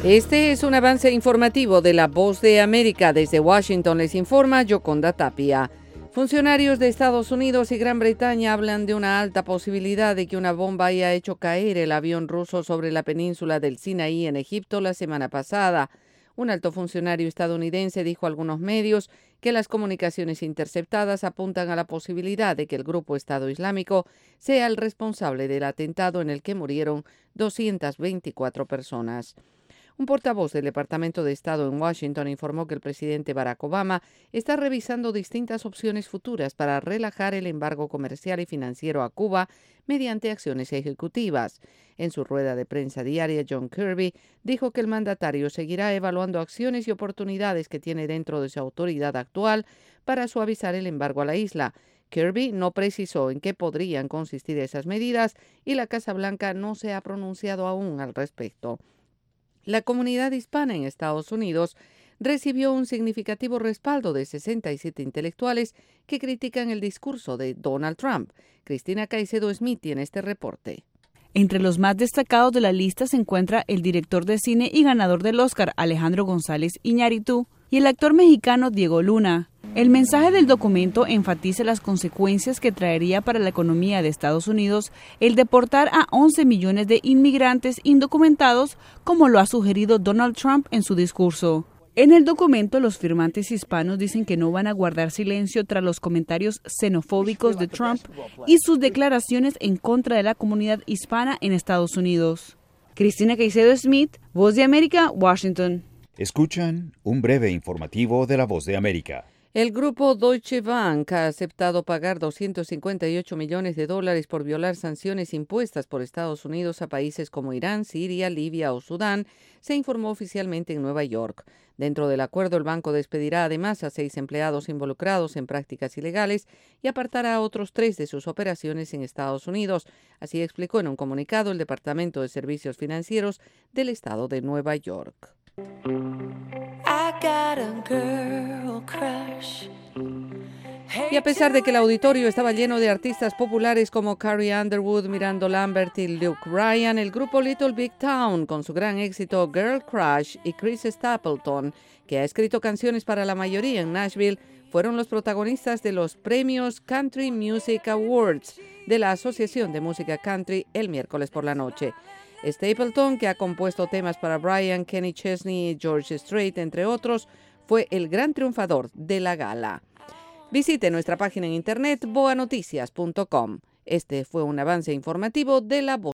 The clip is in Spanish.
Este es un avance informativo de La Voz de América. Desde Washington les informa Yoconda Tapia. Funcionarios de Estados Unidos y Gran Bretaña hablan de una alta posibilidad de que una bomba haya hecho caer el avión ruso sobre la península del Sinaí en Egipto la semana pasada. Un alto funcionario estadounidense dijo a algunos medios que las comunicaciones interceptadas apuntan a la posibilidad de que el grupo Estado Islámico sea el responsable del atentado en el que murieron 224 personas. Un portavoz del Departamento de Estado en Washington informó que el presidente Barack Obama está revisando distintas opciones futuras para relajar el embargo comercial y financiero a Cuba mediante acciones ejecutivas. En su rueda de prensa diaria, John Kirby dijo que el mandatario seguirá evaluando acciones y oportunidades que tiene dentro de su autoridad actual para suavizar el embargo a la isla. Kirby no precisó en qué podrían consistir esas medidas y la Casa Blanca no se ha pronunciado aún al respecto. La comunidad hispana en Estados Unidos recibió un significativo respaldo de 67 intelectuales que critican el discurso de Donald Trump. Cristina Caicedo Smith tiene este reporte. Entre los más destacados de la lista se encuentra el director de cine y ganador del Oscar, Alejandro González Iñárritu, y el actor mexicano Diego Luna. El mensaje del documento enfatiza las consecuencias que traería para la economía de Estados Unidos el deportar a 11 millones de inmigrantes indocumentados, como lo ha sugerido Donald Trump en su discurso. En el documento, los firmantes hispanos dicen que no van a guardar silencio tras los comentarios xenofóbicos de Trump y sus declaraciones en contra de la comunidad hispana en Estados Unidos. Cristina Caicedo Smith, Voz de América, Washington. Escuchan un breve informativo de La Voz de América. El grupo Deutsche Bank ha aceptado pagar $258 millones por violar sanciones impuestas por Estados Unidos a países como Irán, Siria, Libia o Sudán, se informó oficialmente en Nueva York. Dentro del acuerdo, el banco despedirá además a 6 empleados involucrados en prácticas ilegales y apartará a otros 3 de sus operaciones en Estados Unidos. Así explicó en un comunicado el Departamento de Servicios Financieros del Estado de Nueva York. Y a pesar de que el auditorio estaba lleno de artistas populares como Carrie Underwood, Miranda Lambert y Luke Bryan, el grupo Little Big Town, con su gran éxito Girl Crush, y Chris Stapleton, que ha escrito canciones para la mayoría en Nashville, fueron los protagonistas de los premios Country Music Awards de la Asociación de Música Country el miércoles por la noche. Stapleton, que ha compuesto temas para Bryan, Kenny Chesney y George Strait, entre otros, fue el gran triunfador de la gala. Visite nuestra página en internet boanoticias.com. Este fue un avance informativo de La Voz.